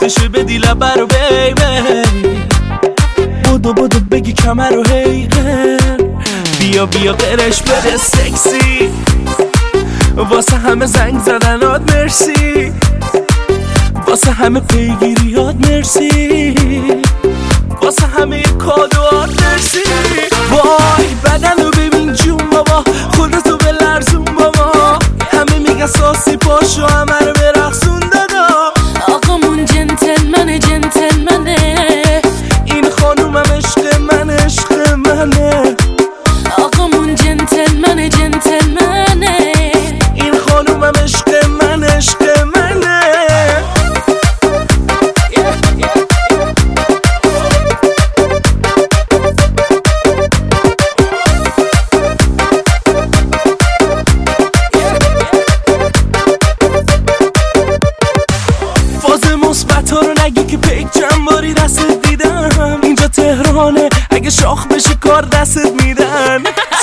وقتشه بدی لبه رو بیبی، بدو بگی کمر رو حیقه، بیا قرش بده سکسی، واسه همه زنگ زدنات مرسی، واسه همه پیگیریات مرسی، واسه همه کادوات مرسی. وای بدن رو ببین جون بابا، خودتو به لرزون بابا، همه میگن ساسی پاشو همه رو برقصون دادا. آقامون جنتلمنه این خانومم عشق منه، آقامون جنتلمنه این خانومم عشق منه. مثبتا رو نگی که پیک چند باری دستت دیدم، اینجا تهرانه اگه شاخ بشی کار دستت میدن.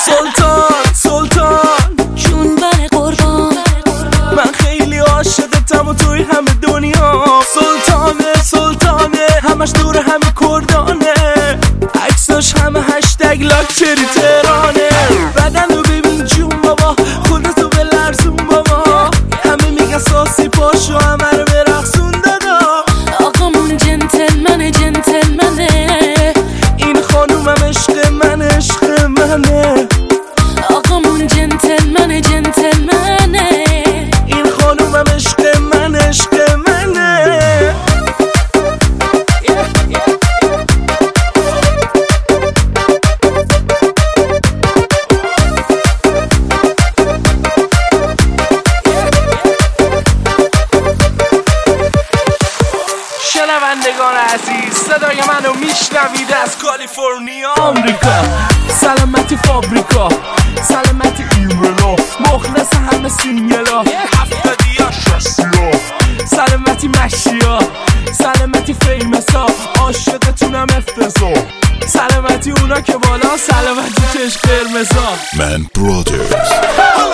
سلطان جون بر قربان، من خیلی عاشقتم و توی همه دنیا. سلطانه همش دور همه کردانه، عکساش همه هشتگ لاکچری تهرانه. بدن رو ببین جون بابا، خودتو به لرزون بابا، همه میگن ساسی پاشو همه رو برقصون دادا. آقامون جنتلمنه این خانومم عشق منه، آقامون جنتلمنه این خانومم عشق منه. شنوندگان عزیز، صدای منو میشنوید از کالیفرنیا آمریکا، سلامتی فابریکا، سلامتی ایمرلا، مخلص همه سینگلا، 70 60، سلامتی مشیا، سلامتی فیمسا، عاشقتونم افتضاح، سلامتی اونا که بالا، سلامتی چشم قرمزا. من برادرز